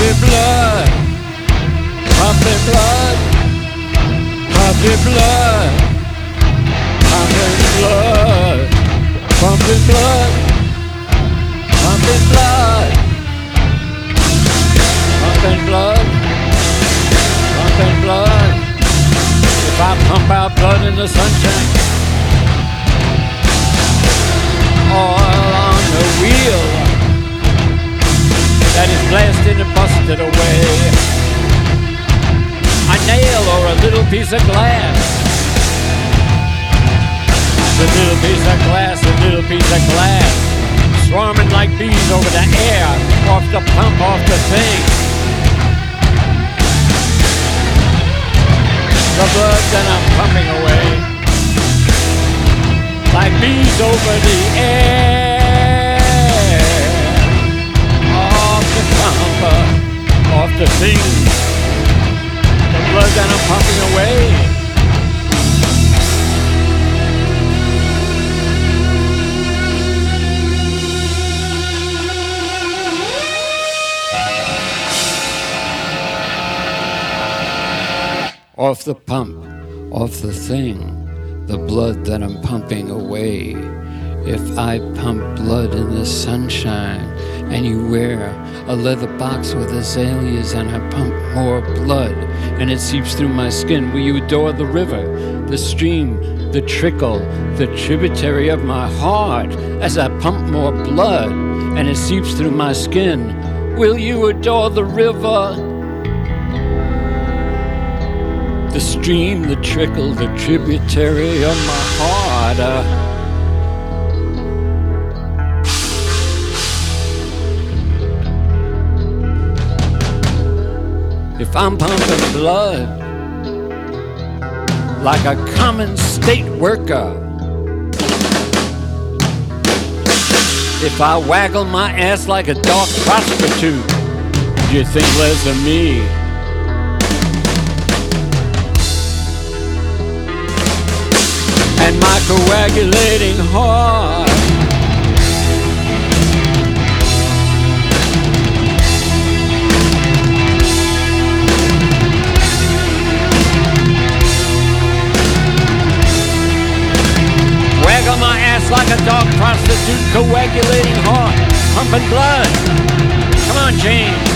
pumping blood, pumping blood, pumping blood, pumping blood, pumping blood, pumping blood, pumping blood, pumping blood. If I pump out blood in the sunshine, oil on the wheel that is blasted and busted away. A nail or a little piece of glass, a little piece of glass, a little piece of glass, swarming like bees over the air, off the pump, off the thing. The blood that I'm pumping away, like bees over the air, off the pump, off the thing. The blood that I'm pumping away. Off the pump, off the thing, the blood that I'm pumping away. If I pump blood in the sunshine and you wear a leather box with azaleas and I pump more blood and it seeps through my skin, will you adore the river, the stream, the trickle, the tributary of my heart as I pump more blood and it seeps through my skin? Will you adore the river, the stream, the trickle, the tributary of my heart? If I'm pumping blood like a common state worker, if I waggle my ass like a dark prostitute, do you think less of me? And my coagulating heart, waggle my ass like a dog prostitute, coagulating heart, pumping blood. Come on, James.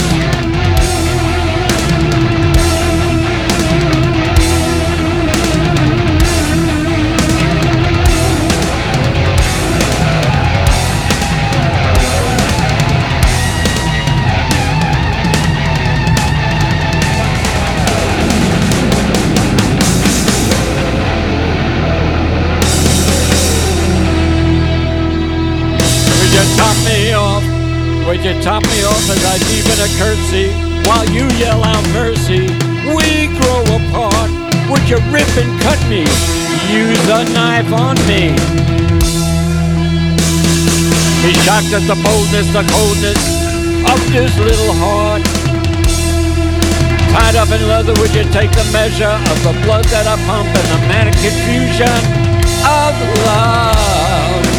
Would you top me off as I deepen a curtsy while you yell out mercy? We grow apart. Would you rip and cut me? Use a knife on me. Be shocked at the boldness, the coldness of this little heart. Tied up in leather, would you take the measure of the blood that I pump and the manic confusion of love?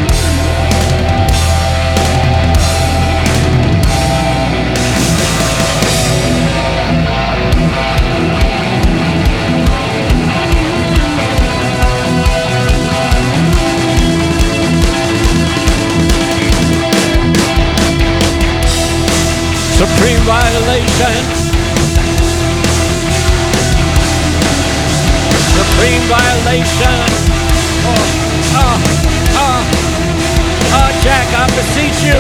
Supreme violation, supreme violation. Oh, Jack, I beseech you.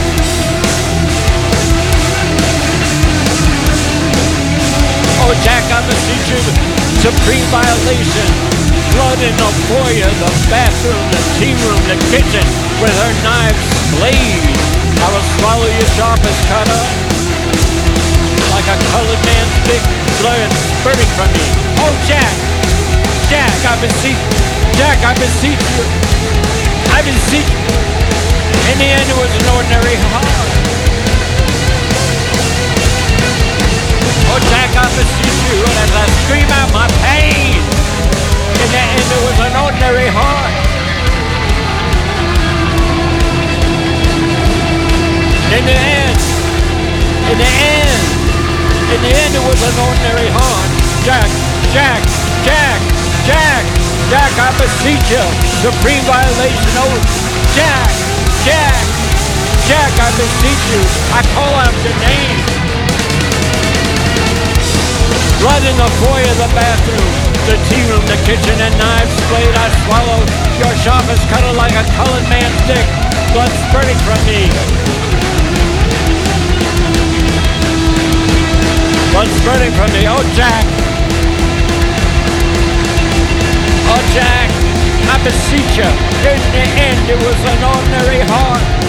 Oh, Jack, I beseech you. Supreme violation. Blood in the foyer, the bathroom, the tea room, the kitchen, with her knives blade. I will swallow your sharpest cutter like a colored man's big blood spurting from me. Oh, Jack, I beseech, Jack, I beseech you. I beseech you. In the end, it was an ordinary heart. Oh, Jack, I beseech you, and as I scream out my pain, in the end, it was an ordinary heart. In the end, In the end, it was an ordinary horn. Jack, Jack, Jack, Jack, Jack, I beseech you. Supreme violation. Oh, Jack, Jack, Jack, I beseech you. I call out your name. Blood in the foyer of the bathroom, the tea room, the kitchen, and knives blade I swallowed. Your sharpest cutter like a colored man's dick. Blood spurting from me. Blood spurting from me. Oh, Jack. Oh, Jack, I beseech you. In the end, it was an ordinary heart.